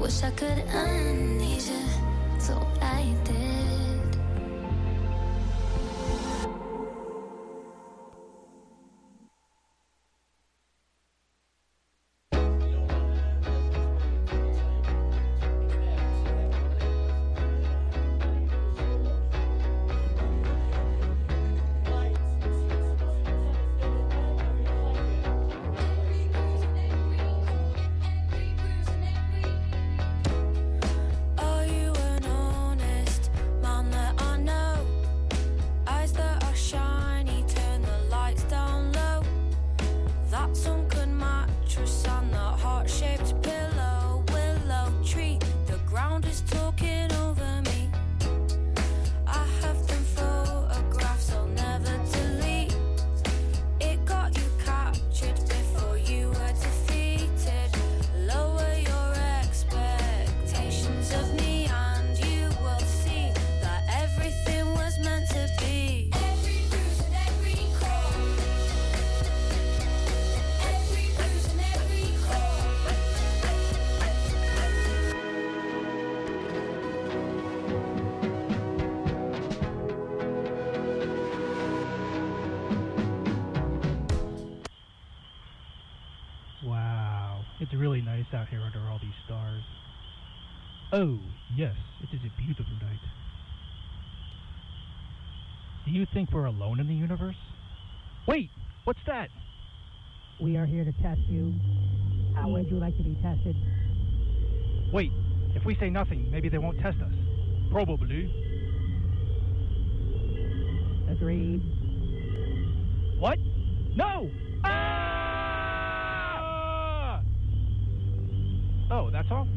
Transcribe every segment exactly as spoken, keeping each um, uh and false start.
Wish I could unleash you, so I did. Out here under all these stars. Oh, yes, it is a beautiful night. Do you think we're alone in the universe? Wait, what's that? We are here to test you. How would you like to be tested? Wait, if we say nothing, maybe they won't test us. Probably. Agreed. What? No! Ah! Oh, that's all?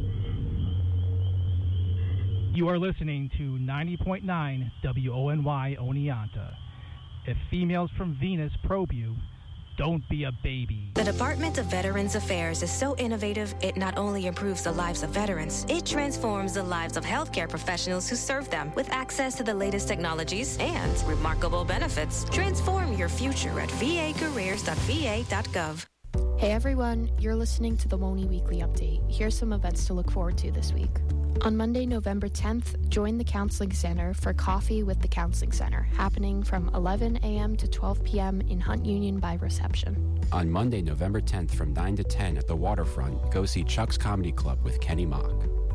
You are listening to ninety point nine W O N Y Oneonta. If females from Venus probe you, don't be a baby. The Department of Veterans Affairs is so innovative, it not only improves the lives of veterans, it transforms the lives of healthcare professionals who serve them with access to the latest technologies and remarkable benefits. Transform your future at v a careers dot v a dot gov. Hey everyone, you're listening to the W O N Y Weekly Update. Here's some events to look forward to this week. On Monday, November tenth, join the Counseling Center for Coffee with the Counseling Center, happening from eleven a.m. to twelve p.m. in Hunt Union by reception. On Monday, November tenth, from nine to ten at the Waterfront, go see Chuck's Comedy Club with Kenny Mock.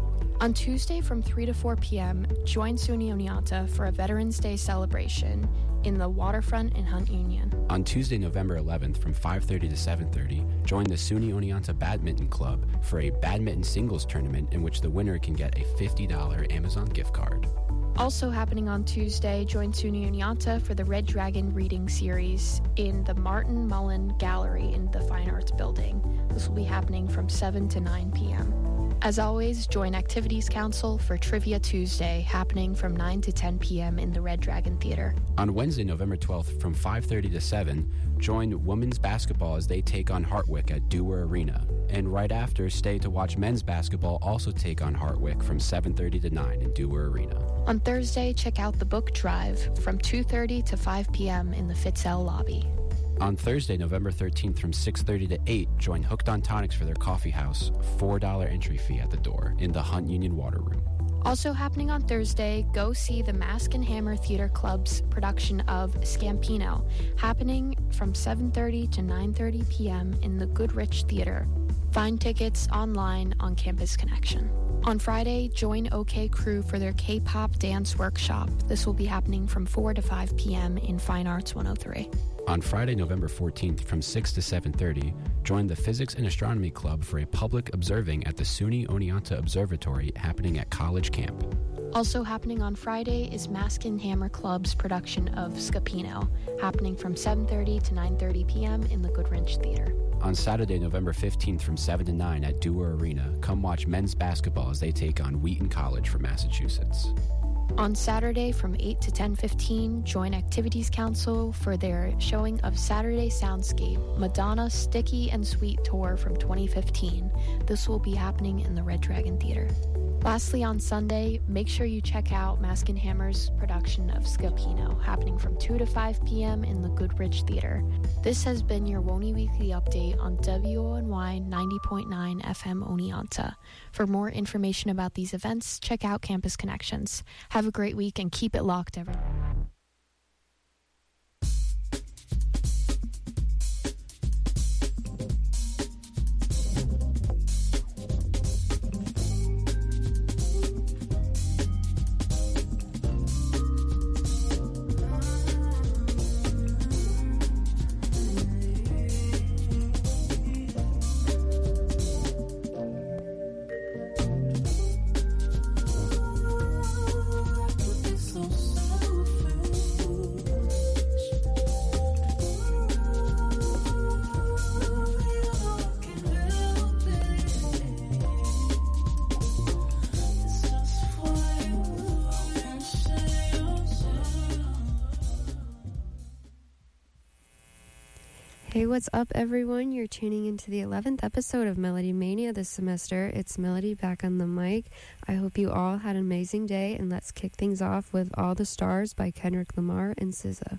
On Tuesday from three to four p.m., join SUNY Oneonta for a Veterans Day celebration in the Waterfront in Hunt Union. On Tuesday, November eleventh, from five thirty to seven thirty, join the SUNY Oneonta Badminton Club for a badminton singles tournament in which the winner can get a fifty dollars Amazon gift card. Also happening on Tuesday, join SUNY Oneonta for the Red Dragon reading series in the Martin Mullen Gallery in the Fine Arts Building. This will be happening from seven to nine p.m. As always, join Activities Council for Trivia Tuesday, happening from nine to ten p.m. in the Red Dragon Theater. On Wednesday, November twelfth, from five thirty to seven, join women's basketball as they take on Hartwick at Dewar Arena. And right after, stay to watch men's basketball also take on Hartwick from seven thirty to nine in Dewar Arena. On Thursday, check out the Book Drive from two thirty to five p.m. in the Fitzell lobby. On Thursday, November thirteenth, from six thirty to eight, join Hooked on Tonics for their coffee house, four dollars entry fee at the door, in the Hunt Union Water Room. Also happening on Thursday, go see the Mask and Hammer Theater Club's production of Scampino, happening from seven thirty to nine thirty p.m. in the Goodrich Theater. Find tickets online on Campus Connection. On Friday, join OK Crew for their K-pop dance workshop. This will be happening from four to five p.m. in Fine Arts one oh three. On Friday, November fourteenth, from six to seven thirty, join the Physics and Astronomy Club for a public observing at the SUNY Oneonta Observatory happening at College Camp. Also happening on Friday is Mask and Hammer Club's production of Scapino, happening from seven thirty to nine thirty p.m. in the Goodrich Theater. On Saturday, November fifteenth, from seven to nine at Dewar Arena, come watch men's basketball as they take on Wheaton College from Massachusetts. On Saturday from eight to ten fifteen, join Activities Council for their showing of Saturday Soundscape, Madonna Sticky and Sweet Tour from twenty fifteen. This will be happening in the Red Dragon Theater. Lastly, on Sunday, make sure you check out Mask and Hammer's production of Scapino, happening from two to five p.m. in the Goodrich Theater. This has been your Woni Weekly Update on W O N Y ninety point nine F M Oneonta. For more information about these events, check out Campus Connections. Have a great week and keep it locked, everyone. Hey, what's up, everyone? You're tuning into the eleventh episode of Melody Mania this semester. It's Melody back on the mic. I hope you all had an amazing day, and let's kick things off with All the Stars by Kendrick Lamar and S Z A.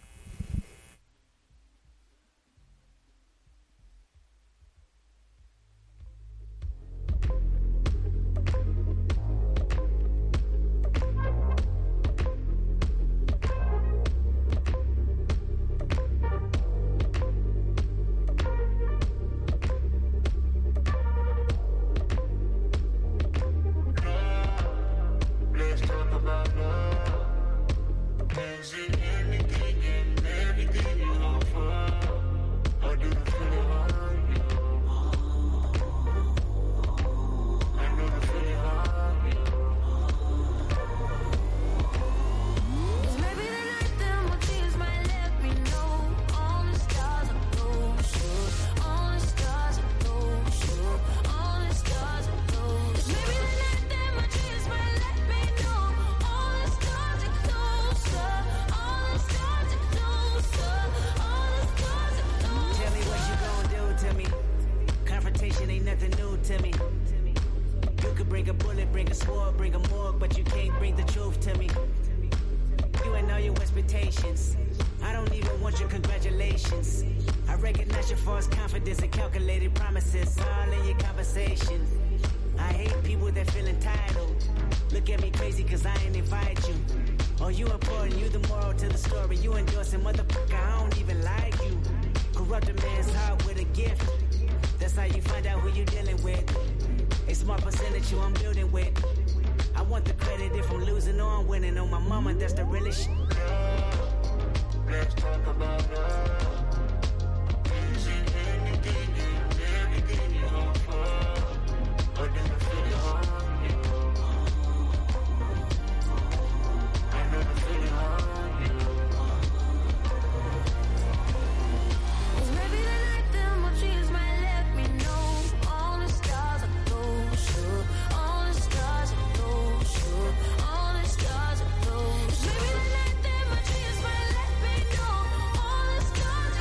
Maybe the night that my dreams might let me know all the stars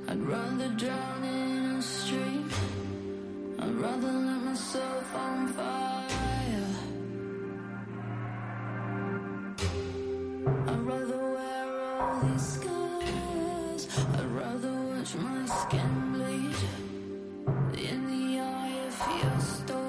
I'd rather drown in a stream. I'd rather light myself on fire. I'd rather wear all these scars. I'd rather watch my skin bleed in the eye of your storm.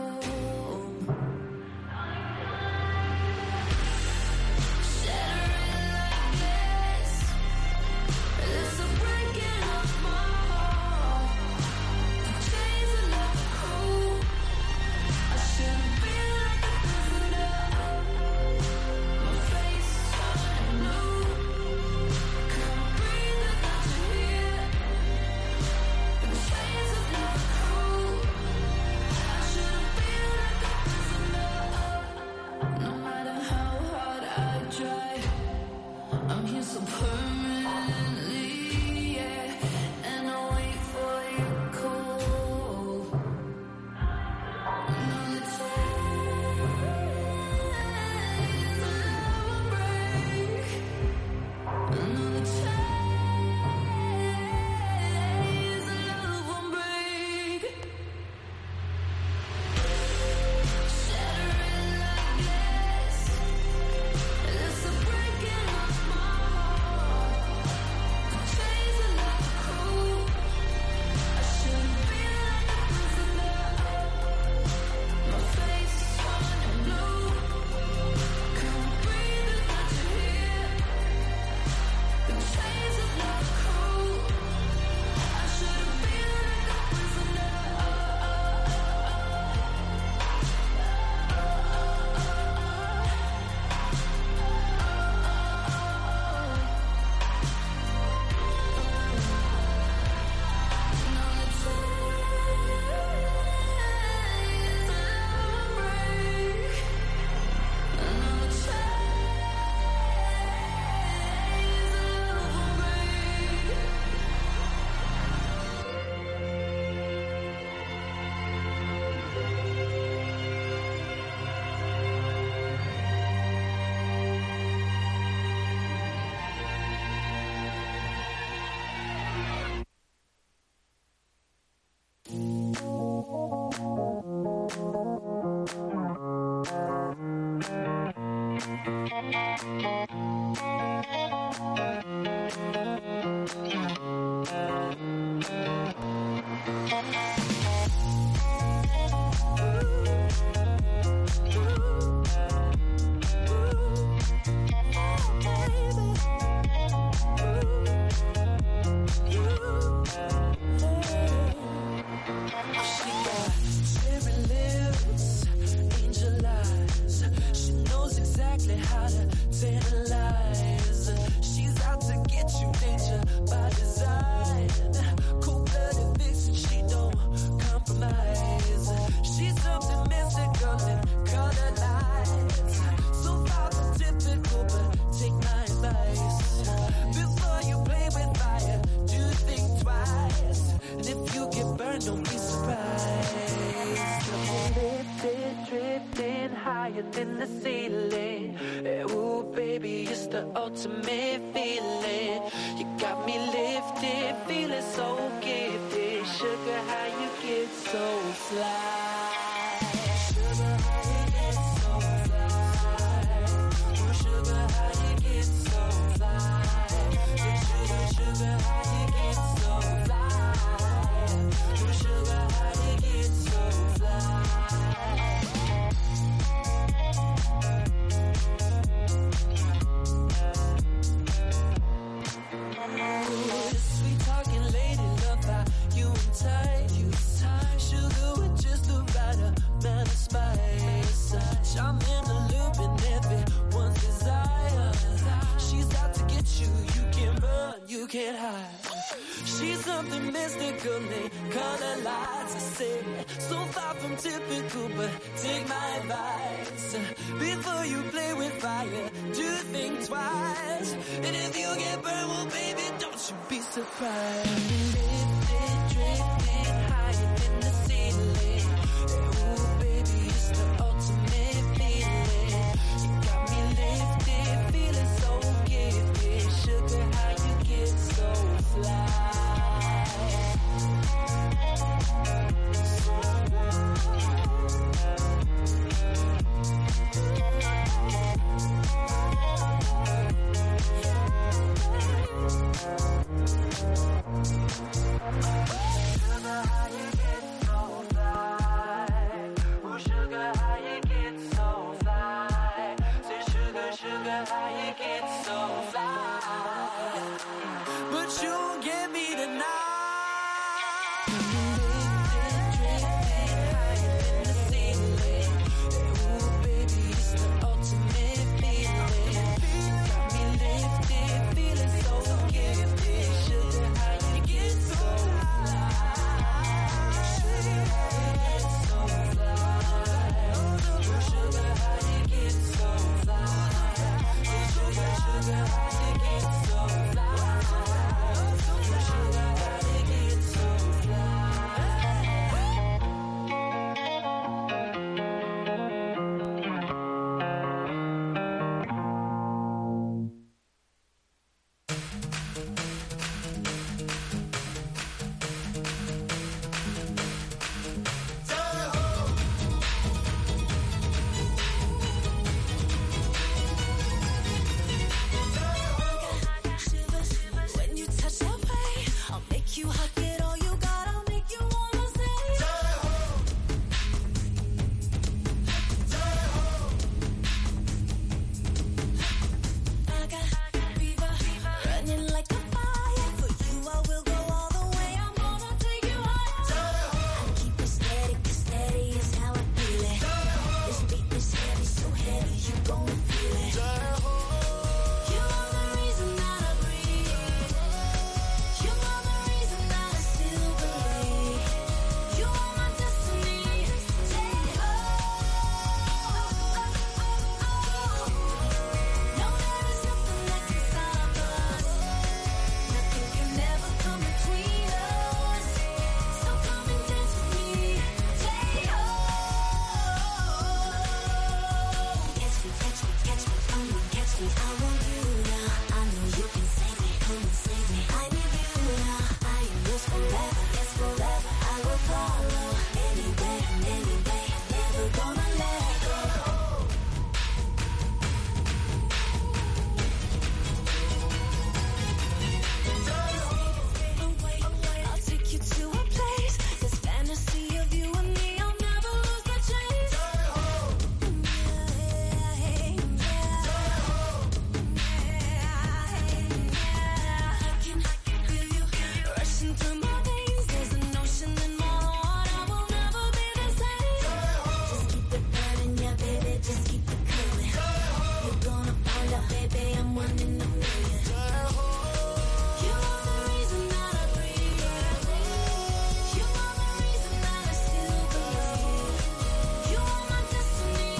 rushing through my veins. There's an ocean in my heart. I will never be the same. Just keep it burning, yeah, baby. Just keep it coming. You're gonna find out, baby, I'm one in a million. You are the reason that I breathe. You are the reason that I still believe. You are my destiny.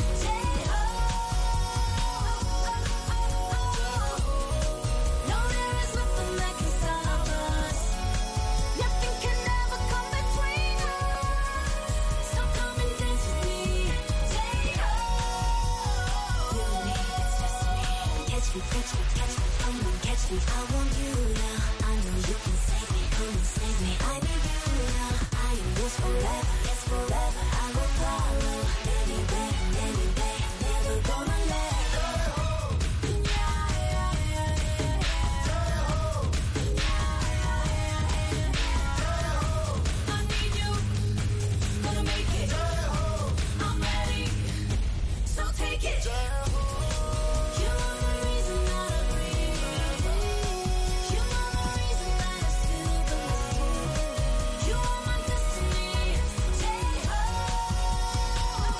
No, there is nothing that can stop us. Nothing can ever come between us. So come and dance with me. Take off. You and me, it's just me. Catch me, catch me, catch me. Come on, catch me. I want you now. I know you can save me. Come and save me. I need you now. I am yours forever. Yes, forever. I will follow anywhere, any day. Never gonna let go. I need you. Gonna make it. I'm ready. So take it. You are the reason that I breathe. You are the reason that I still believe. You are my destiny. Take hold.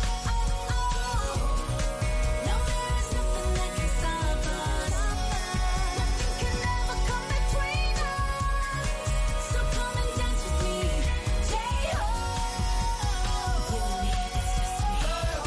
No, there is nothing that can stop us. Nothing can ever come between us. So come and dance with me. Take hold. You and me, it's just me.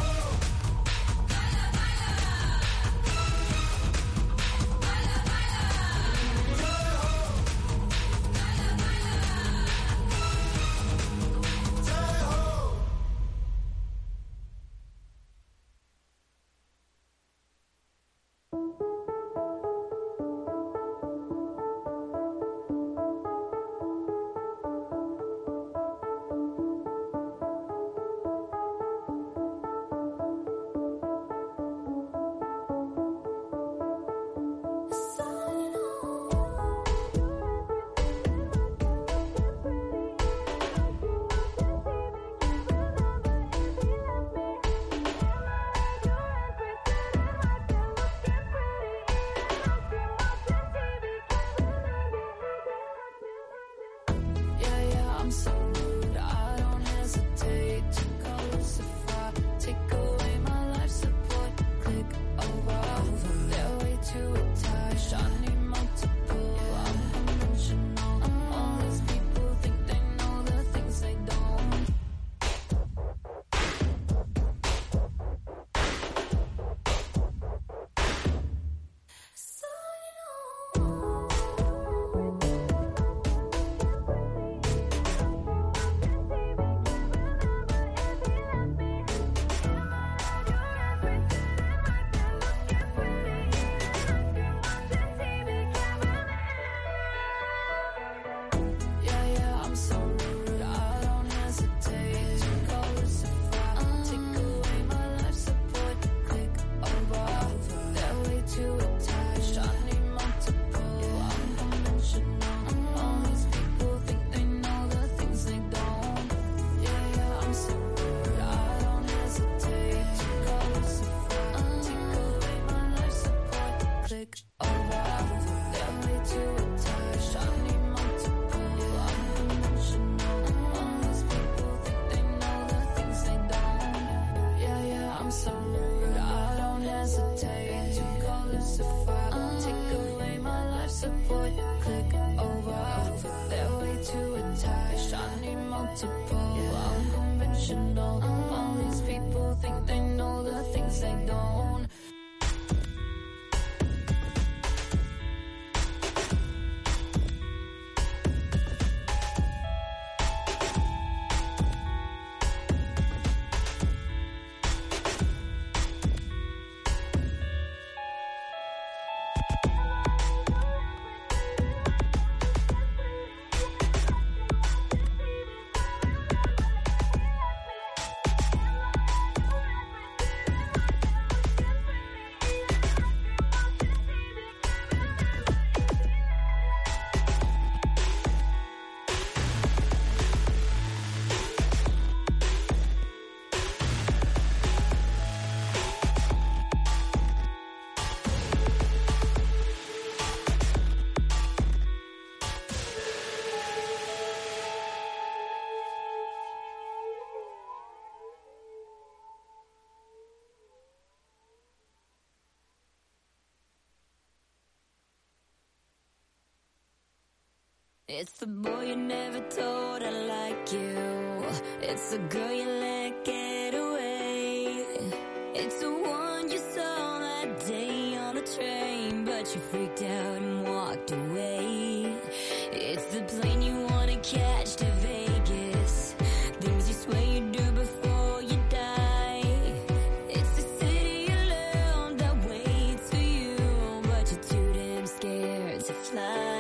Yeah, yeah, I'm so rude. I don't hesitate to call Lucifer. Take away my life support. Click over. They're way too attached. I need multiple. I'm conventional. All these people think they know the things they don't. So you know. Yeah, yeah, I'm so rude. I don't hesitate to call Lucifer. Take away my life support. Click over. They're way too attached. I need multiple. I'm conventional. All these people think they know the things they don't. Yeah, yeah, I'm so rude. I don't hesitate to call Lucifer. Take away my life support. Click over. They're way too attached. I need multiple. I'm conventional. All these people think they know the things they don't. Yeah, yeah, I'm so rude. I don't hesitate to call Lucifer. Take away my life support. Click over. They're way too attached. I need multiple. I'm conventional. All these people think they know the things they don't. It's the boy you never told I like you. It's the girl you let get away. It's the one you saw that day on the train, but you freaked out and walked away. It's the plane you wanna catch to Vegas. Things you swear you do before you die. It's the city alone that waits for you, but you're too damn scared to fly.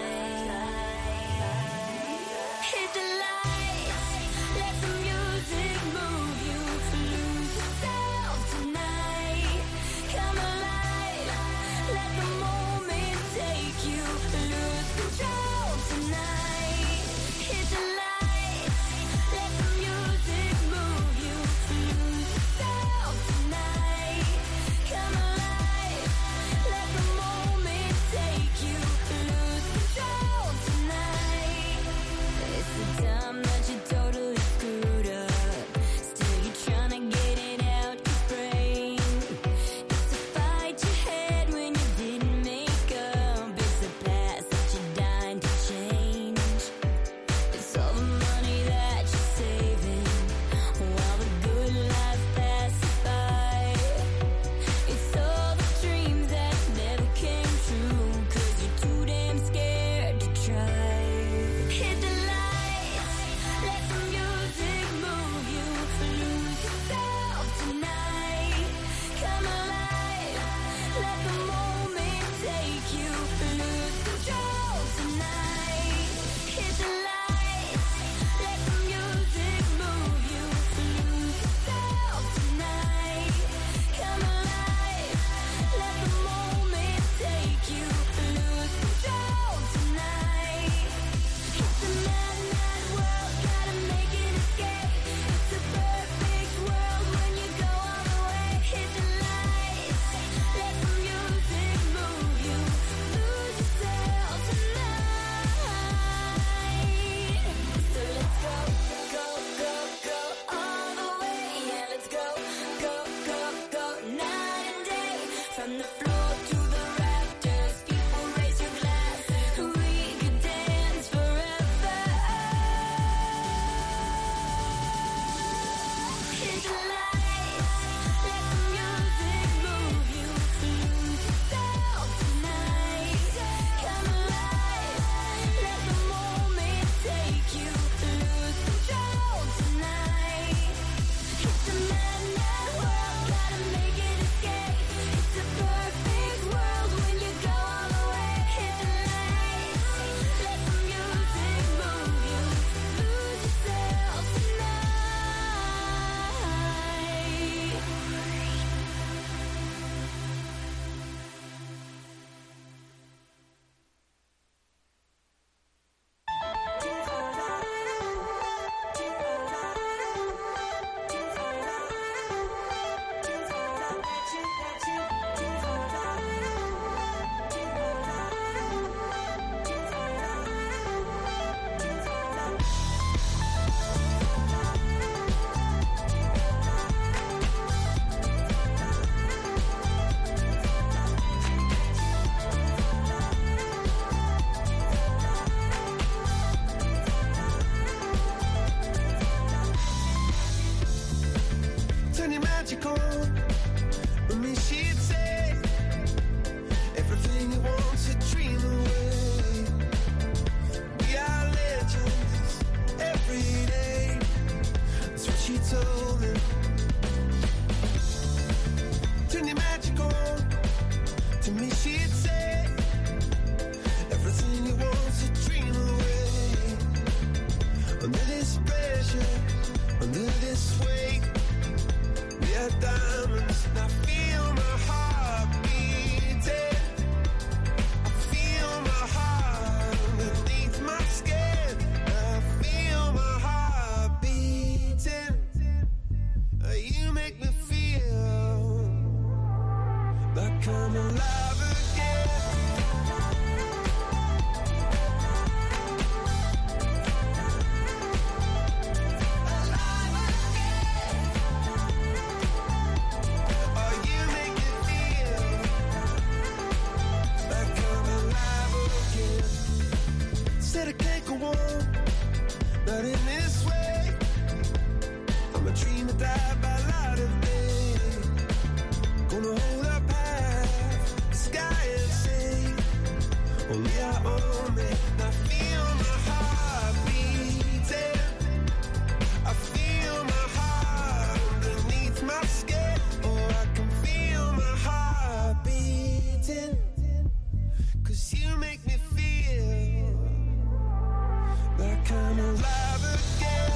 I can't go on, not in this way. I'm a dream that died by light of day. Gonna hold up half the sky and say, only I own it. I feel my heart beating. I feel my heart underneath my skin. Oh, I can feel my heart beating. 'Cause you make me feel like I'm alive again.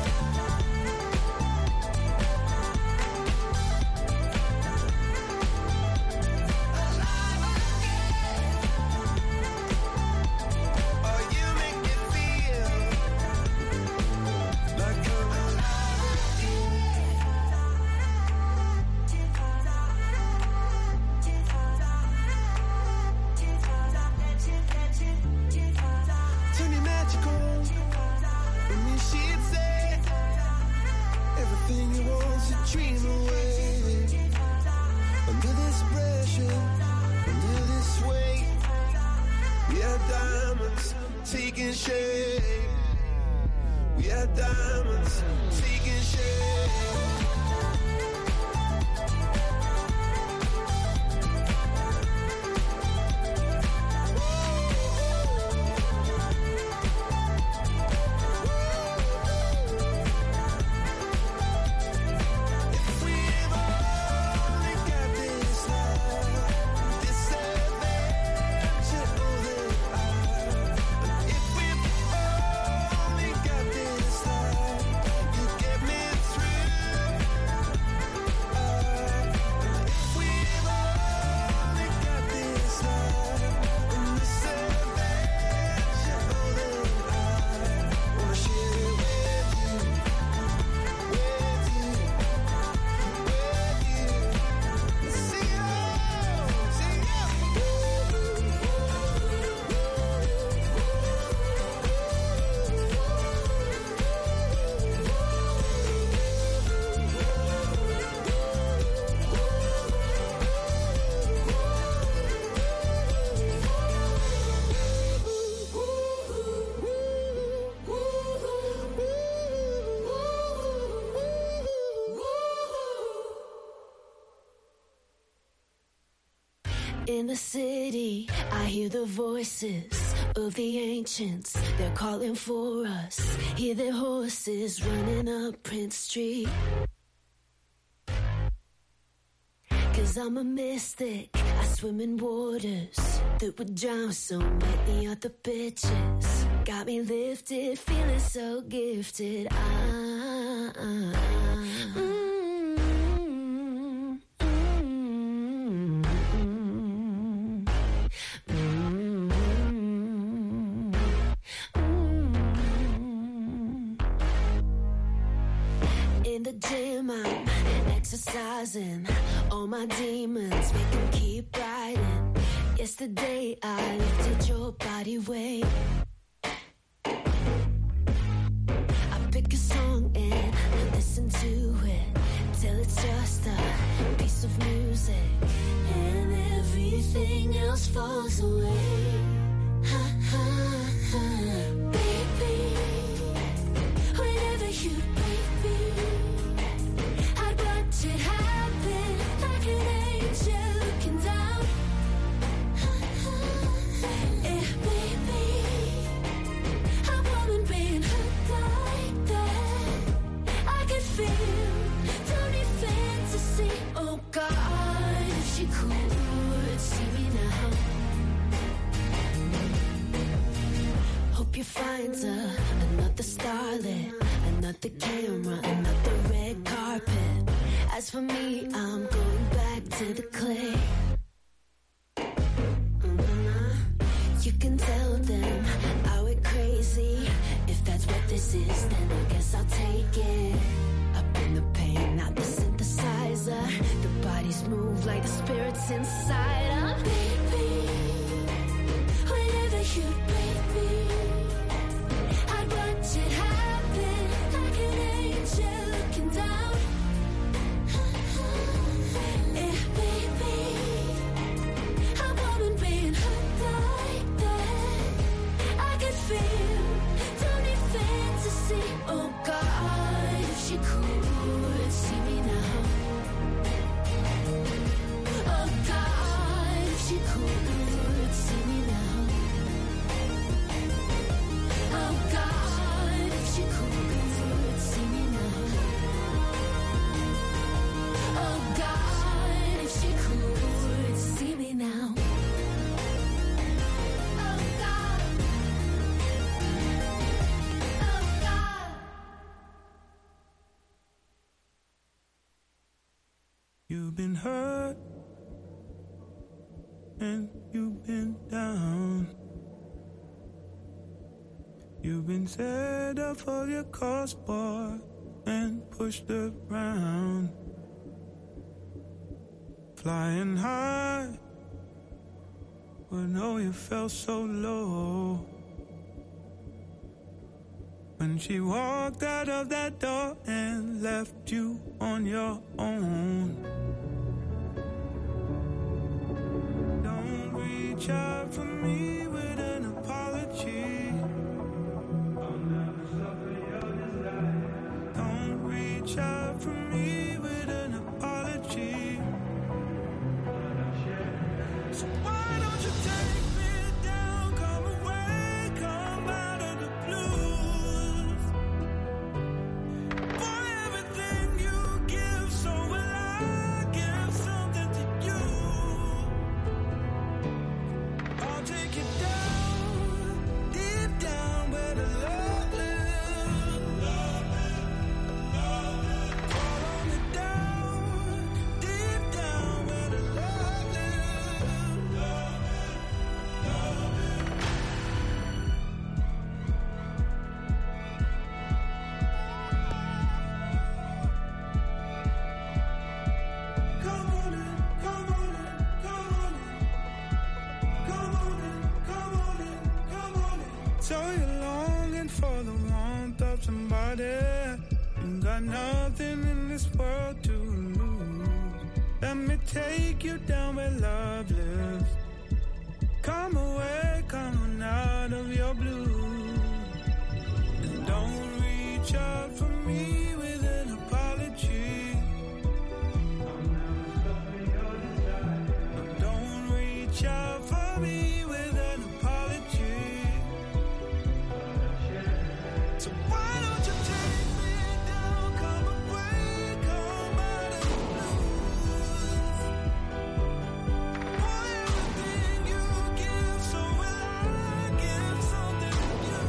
Taking shape, we are diamonds taking shape. In the city, I hear the voices of the ancients. They're calling for us. Hear their horses running up Prince Street. 'Cause I'm a mystic. I swim in waters that would drown so many other bitches. Got me lifted, feeling so gifted. Ah, ah, ah. Mm. Gym, I'm exercising all my demons, make them keep riding. Yesterday I lifted your body weight. I pick a song and listen to it till it's just a piece of music, and everything else falls away. Ha, ha, ha. Baby, whenever you it happened like an angel looking down. Yeah, baby, a woman being hurt like that, I could feel, don't need fantasy. Oh God, if she could see me now. Hope you find her another starlet, another camera, another red carpet. As for me, I'm going back to the clay. Mm-hmm. You can tell them I went crazy. If that's what this is, then I guess I'll take it. Up in the pain, not the synthesizer. The bodies move like the spirits inside. I'm baby, whenever you break me, I'd watch it happen like an angel looking down. Feel You've been hurt and you've been down. You've been set up for your crossbar and pushed around. Flying high, but no, you felt so low. When she walked out of that door and left you on your own. Don't reach out for me with an apology. I'll never suffer your desire. Don't reach out for me with an apology. So why don't you take me down, come away, come out of the blues. For everything you give, so will I give something to you. I'll take you down, deep down where the love lives. Follow me down, deep down where the love lives. Come on in, come on in, come on in. Come on in, come on in, come on in. So you're longing for the warmth of somebody. You got nothing in this world to lose. Let me take you down where love lives. Come away, come on out of your blues. And don't reach out for me with an apology. Don't reach out for me with an apology. So why don't you take me down, come away, come out of the blues. For everything you give, so will I give something to you.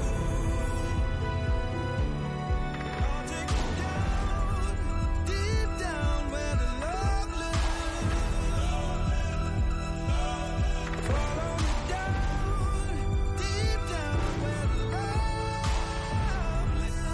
I'll take you down, deep down where the love lives. Follow me down, deep down where the love lives.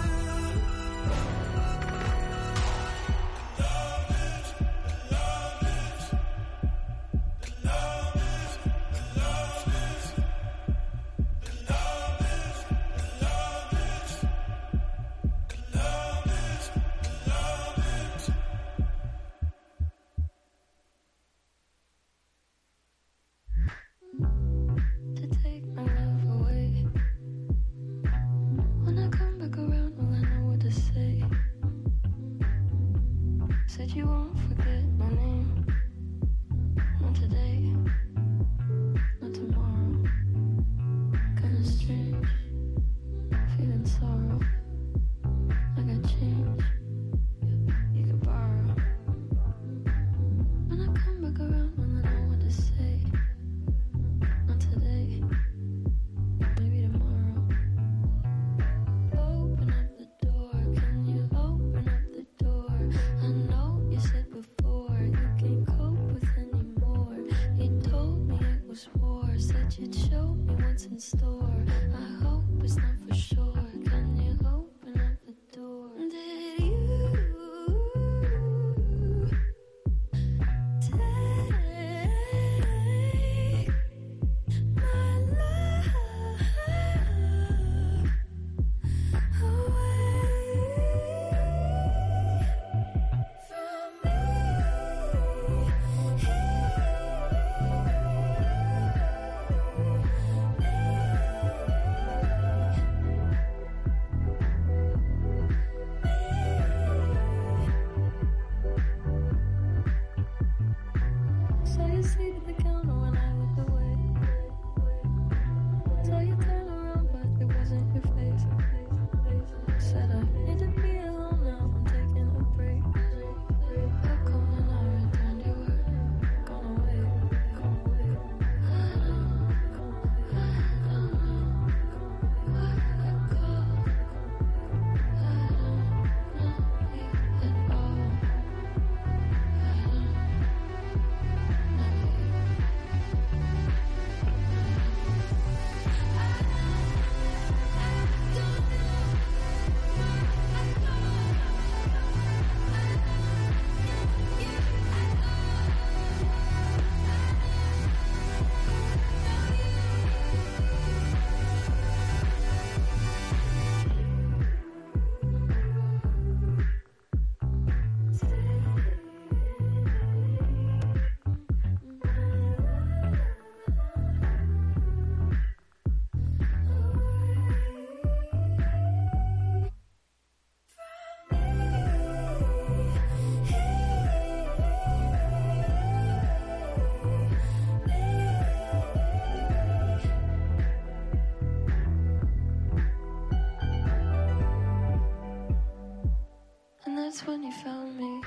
that's when you found me.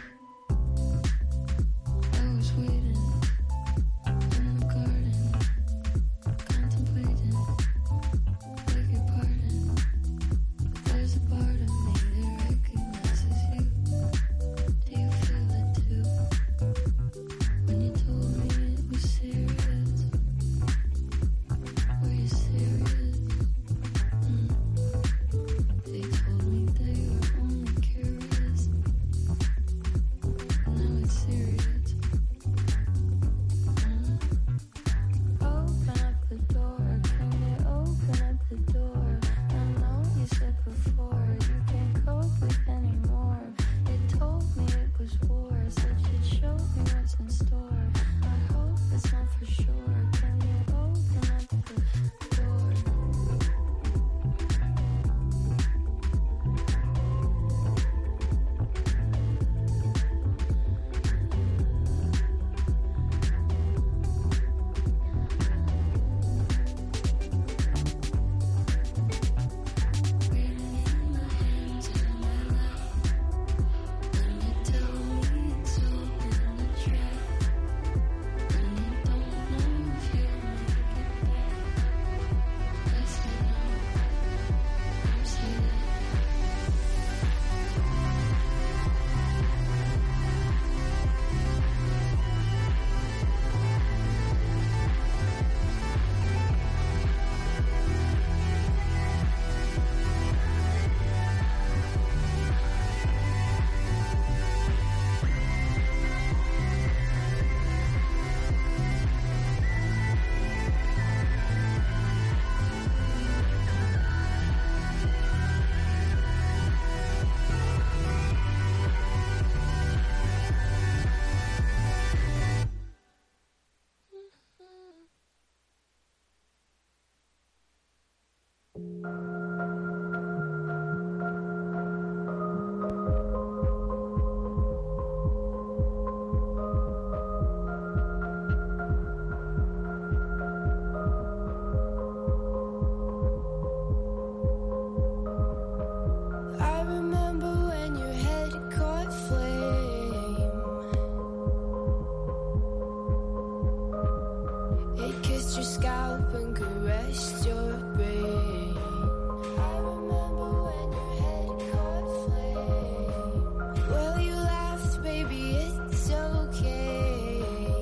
I was waiting in the garden, contemplating, beg your pardon. But there's a part of me that recognizes you. Do you feel it too? When you told me it was serious, were you serious? Mm. They told me they were only curious. Now it's serious. Mm. Open up the door, can you open up the door? I know you said before you can't cope with anymore. They told me it was war, said you'd show me what's in store. I hope it's not for sure. Can you open up the door? Waiting in my hands and my life. When you tell me it's open the track. When you don't know if you'll make it back. I say no, you say that. I remember when your head caught flame. It kissed your scalp and caressed your brain. I remember when your head caught flame. Well, you laughed, baby, it's okay.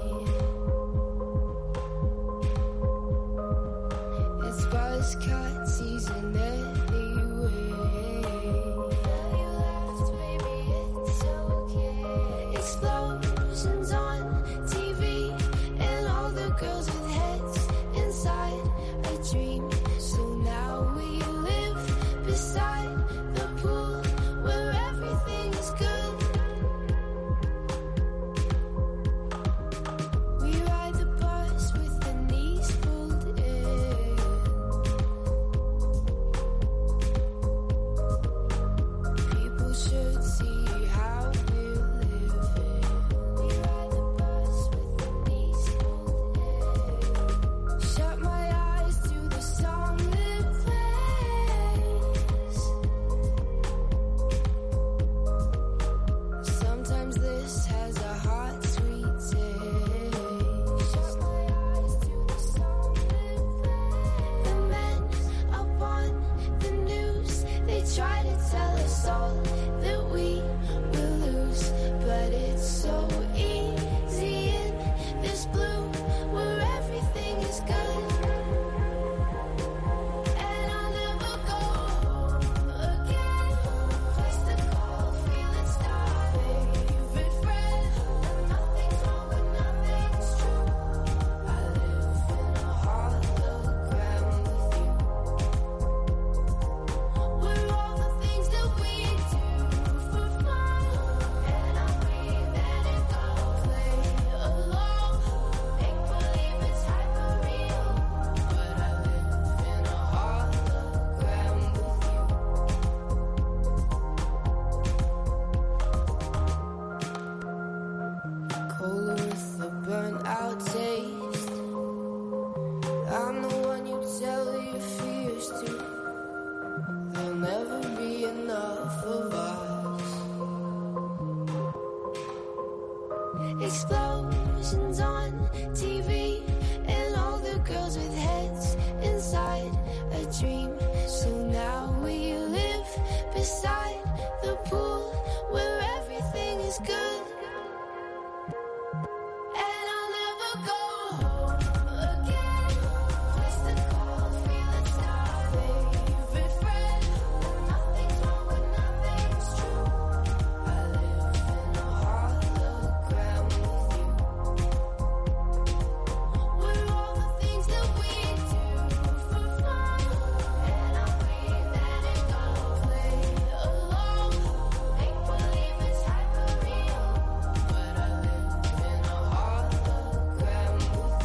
It's buzz cut season anyway. Well, you laughed, baby, it's okay. Explosions on T V and all the girls with heads inside a dream. So now we live beside the pool where everything is good. We ride the bus with the knees pulled in. People should see how we're living. We ride the bus with the knees pulled in. Shut my eyes to the song that plays. beside the pool where everything is good. And I'll never go home again. Place to call, feel it's our favorite friend. Nothing's wrong but nothing's true. I live in a hologram with you. We're all the things that we do for fun. And I'll breathe and it go play along. Make believe it's hyper real. But I live in a hologram with you.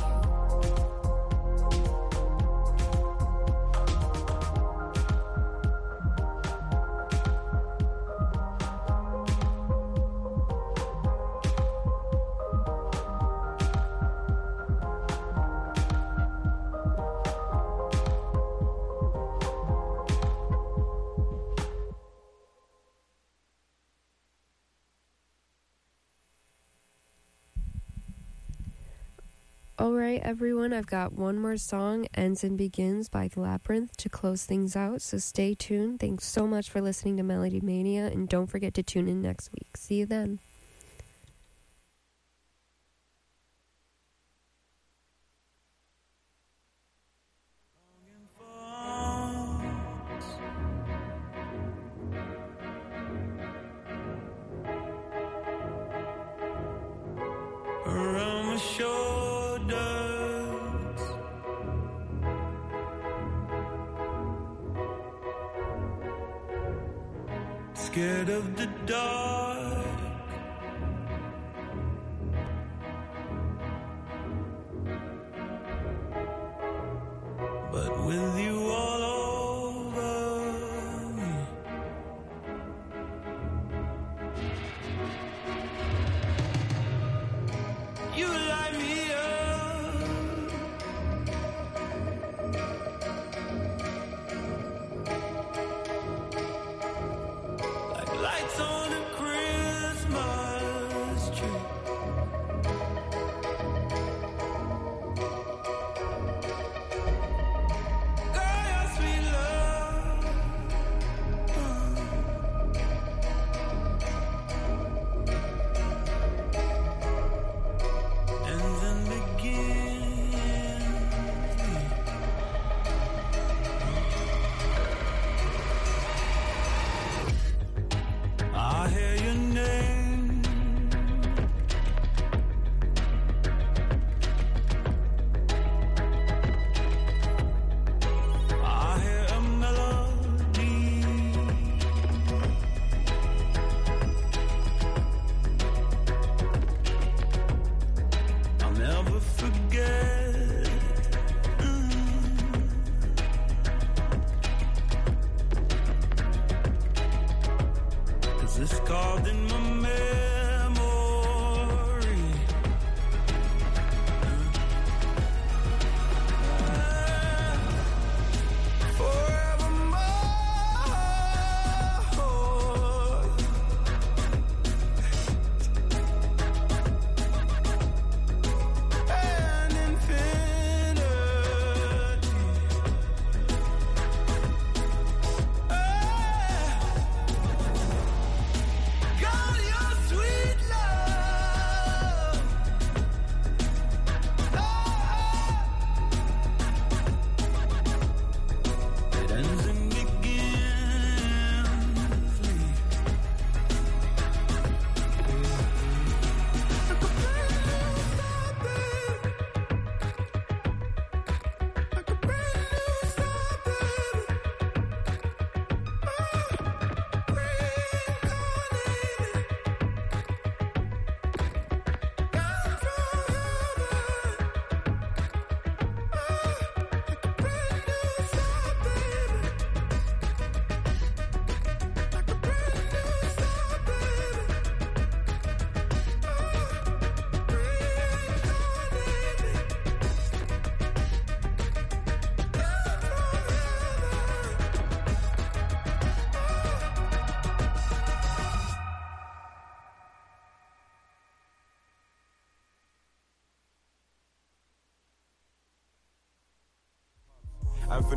Alright, everyone, I've got one more song, Ends and Begins by Labyrinth, to close things out, so stay tuned. Thanks so much for listening to Melody Mania, and don't forget to tune in next week. See you then. Around my shoulders, scared of the dark. But with you all over me, you light me up. Like lights on a Christmas tree. Girl, your sweet love, and then begins. I hear your name. I hear a melody. I'll never forget. Cause it's carved in my memory. Forevermore. And infinity. God, you're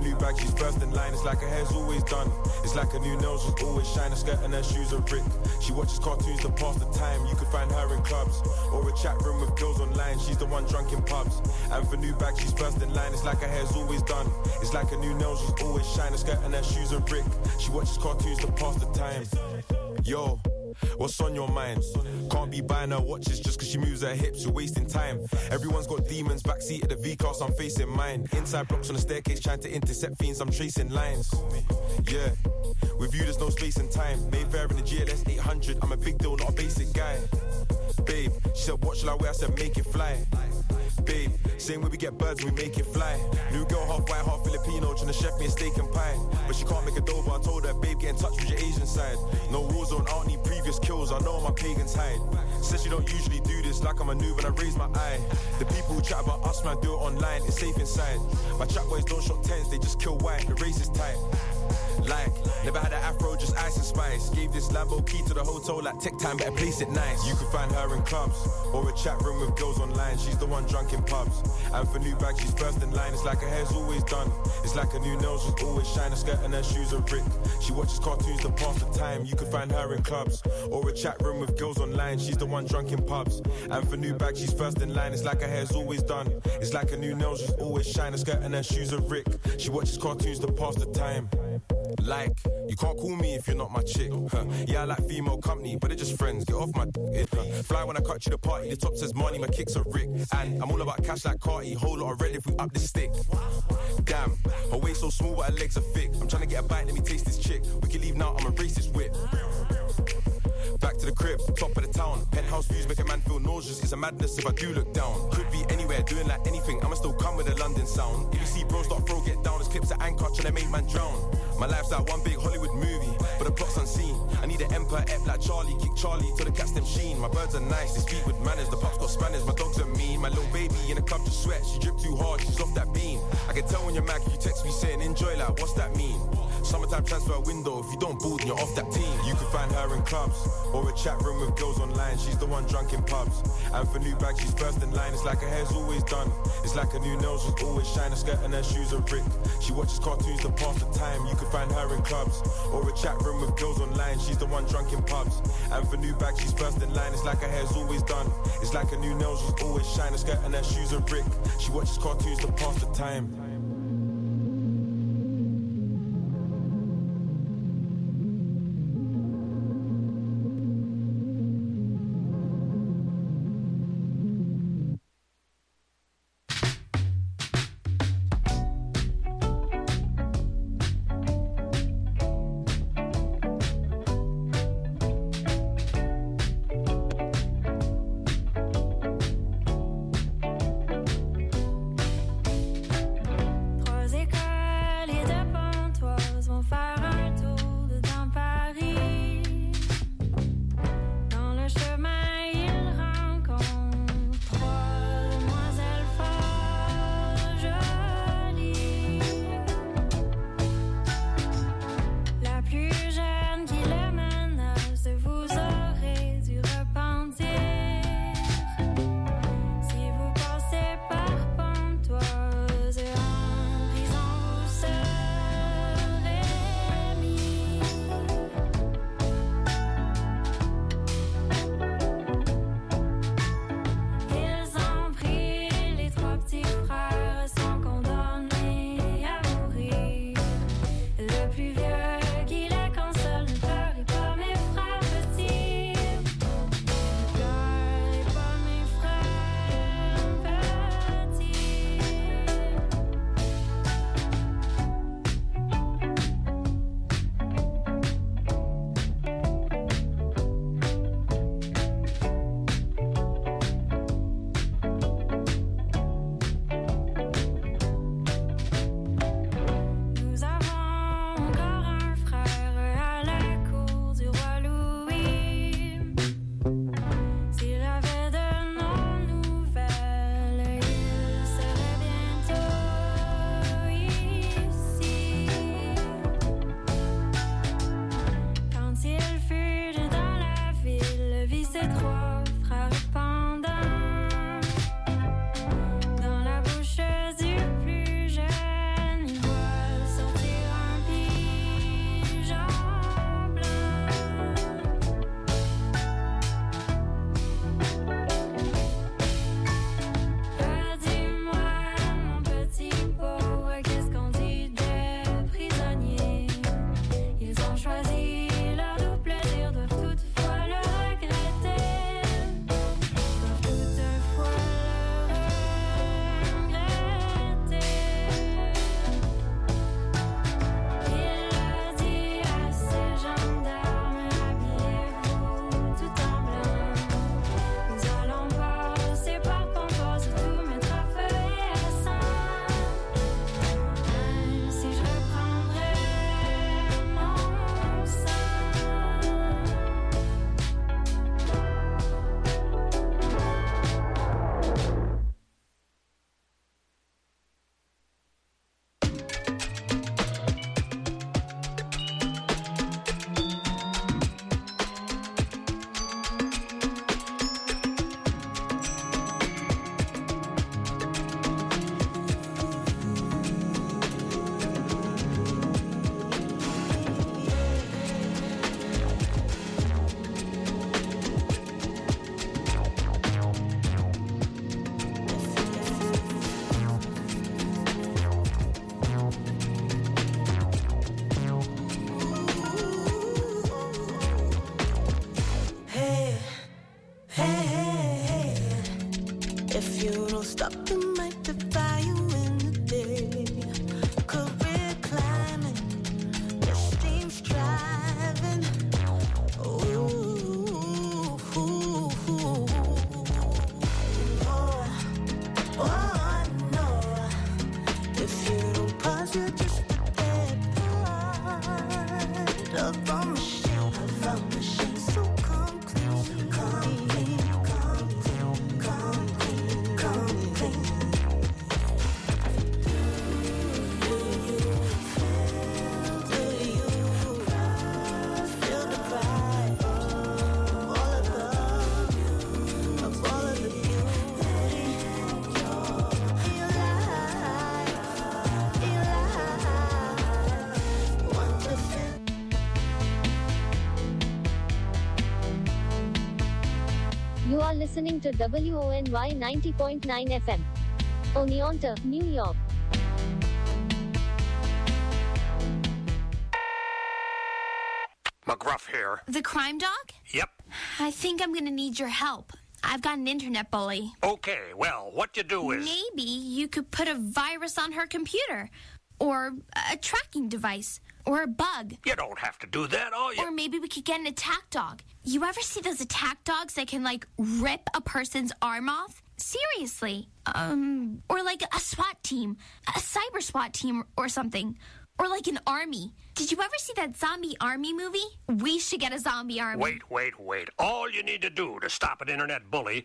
new bag, she's first in line. It's like her hair's always done. It's like her new nails just always shine. A skirt and her shoes are ripped. She watches cartoons to pass the time. You can find her in clubs or a chat room with girls online. She's the one drunk in pubs. And for new bag, she's first in line. It's like her hair's always done. It's like her new nails just always shine. A skirt and her shoes are ripped. She watches cartoons to pass the time. Yo, what's on your mind? Can't be buying her watches just cause she moves her hips, you're wasting time. Everyone's got demons, backseat of the V-Class, I'm facing mine. Inside blocks on the staircase, trying to intercept fiends, I'm tracing lines. Yeah, with you there's no space and time. Mayfair in the G L S eight hundred, I'm a big deal, not a basic guy. Babe, she said what shall I wear, I said make it fly. Babe, same way we get birds, we make it fly. New girl, half white, half Filipino, trying to chef me a steak and pie. But she can't make a dough, but I told her, babe, get in touch with your Asian side. No war zone, I don't need previous kills, I know my pagans hide. Says she don't usually do this, like I'm a noob and I raise my eye. The people who chat about us, man, do it online, it's safe inside. My chat boys don't shot tens, they just kill white, the race is tight. Like, never had an afro, just ice and spice. Gave this Lambo key to the hotel, like tech time, better place it nice. You can find her in clubs, or a chat room with girls online. She's the one drunk in pubs. And for new bag, she's first in line. It's like her hair's always done. It's like her new nails just always shine. A skirt and her shoes are ripped. She watches cartoons to pass the time. You can find her in clubs, or a chat room with girls online. She's the one drunk in pubs. And for new bag, she's first in line. It's like her hair's always done. It's like her new nails just always shine. A skirt and her shoes are ripped. She watches cartoons to pass the time. Like, you can't call me if you're not my chick. Huh. Yeah, I like female company, but they're just friends. Get off my dick. Huh. Fly when I cut you the party. The top says money, my kicks are Rick. And I'm all about cash like Carti. Whole lot of red if we up the stick. Damn, her waist so small, but her legs are thick. I'm trying to get a bite, let me taste this chick. We can leave now, I'm a racist whip. Back to the crib, top of the town. Penthouse views make a man feel nauseous. It's a madness if I do look down. Could be anywhere, doing like anything. I'ma still come with a London sound. If you see bro start throw, get down. There's clips at anchor, trying to make man drown. My life's like one big Hollywood movie, but the plot's unseen. I need an emperor ep like Charlie. Kick Charlie till the cats them sheen. My birds are nice, they speak with manners. The pups got spanners, my dogs are mean. My little baby in the club just sweat. She drip too hard, she's off that bean. I can tell when you're mad, you text me saying enjoy, like what's that mean? Summertime transfer window, if you don't ball, then you're off that team. You can find her in clubs, or a chat room with girls online. She's the one drunk in pubs. And for new bag, she's first in line. It's like her hair's always done. It's like her new nails just always shine. A skirt and her shoes are ripped. She watches cartoons to pass the time. You can find her in clubs, or a chat room with girls online. She's the one drunk in pubs. And for new bag, she's first in line. It's like her hair's always done. It's like her new nails just always shine. A skirt and her shoes are ripped. She watches cartoons to pass the time. You are listening to W O N Y ninety point nine F M. Oneonta, New York. McGruff here. The crime dog? Yep. I think I'm gonna need your help. I've got an internet bully. Okay, well, what you do is... Maybe you could put a virus on her computer. Or a tracking device. Or a bug. You don't have to do that, all you... Or maybe we could get an attack dog. You ever see those attack dogs that can, like, rip a person's arm off? Seriously. Um, or like a SWAT team. A cyber SWAT team or something. Or like an army. Did you ever see that zombie army movie? We should get a zombie army. Wait, wait, wait. All you need to do to stop an internet bully